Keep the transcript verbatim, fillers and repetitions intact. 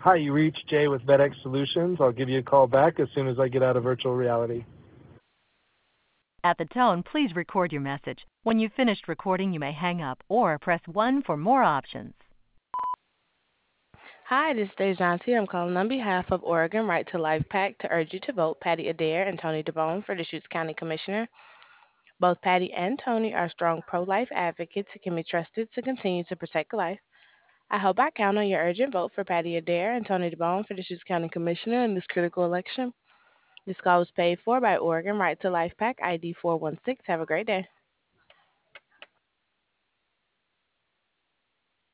Hi, you reached Jay with VetX Solutions. I'll give you a call back as soon as I get out of virtual reality. At the tone, please record your message. When you've finished recording, you may hang up or press one for more options. Hi, this is Dejanti. I'm calling on behalf of Oregon Right to Life PAC to urge you to vote Patty Adair and Tony DeBone for the Deschutes County Commissioner. Both Patty and Tony are strong pro-life advocates who can be trusted to continue to protect life. I hope I count on your urgent vote for Patty Adair and Tony DeBone for the Deschutes County Commissioner in this critical election. This call was paid for by Oregon Right to Life PAC I D four one six. Have a great day.